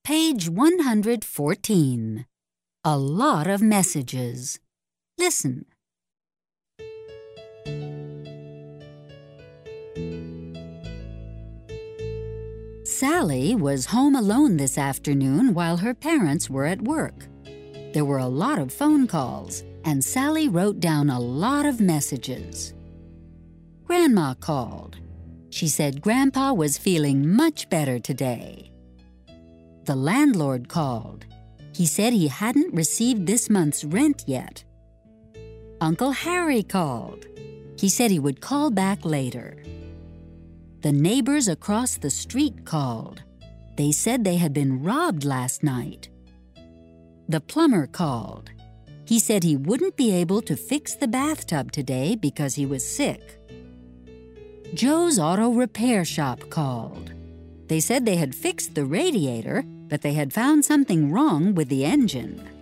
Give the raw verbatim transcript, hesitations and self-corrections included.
Page one hundred fourteen. A lot of messages. Listen. Sally was home alone this afternoon while her parents were at work. There were a lot of phone calls, and Sally wrote down a lot of messages. Grandma called. She said Grandpa was feeling much better today. The landlord called. He said he hadn't received this month's rent yet. Uncle Harry called. He said he would call back later. The neighbors across the street called. They said they had been robbed last night. The plumber called. He said he wouldn't be able to fix the bathtub today because he was sick. Joe's auto repair shop called. They said they had fixed the radiator, but they had found something wrong with the engine.